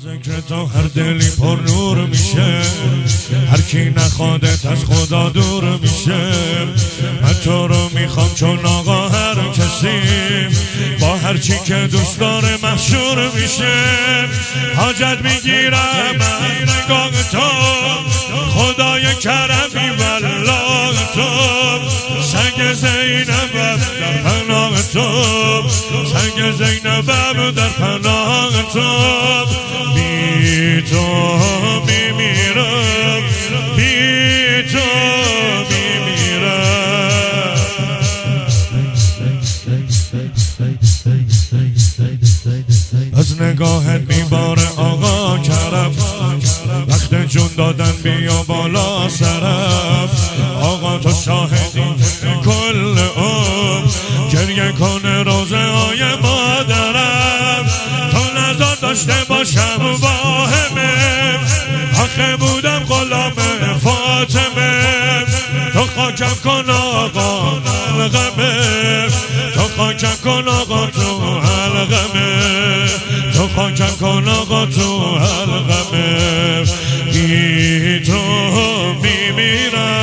ذکر تو هر دلی پر نور میشه، هر کی نخوادت از خدا دور میشه. من تو رو میخوام چون آقا هر کسی با هر چی که دوست داره محشور میشه. حاجت میگیرم من نگاه تو، خدای کرمی والله تو، سنگ زینبم در پناه تو، سنگ زینبم در پناه تو. بی تو میمیرم، بی تو میمیرم. از نگاهت میباره آقا کرم، وقت جون دادن بیا بالا سرم. آقا تو شاهدی کل گریه کنه روزه های مادرم. تا نزار داشته باشم واهمه، آخه بودم غلام فاطمه. تو خاکم کن آقا حلقمه، تو خاکم کن آقا تو حلقمه، تو خاکم کن آقا تو حلقمه. بی تو میمیرم.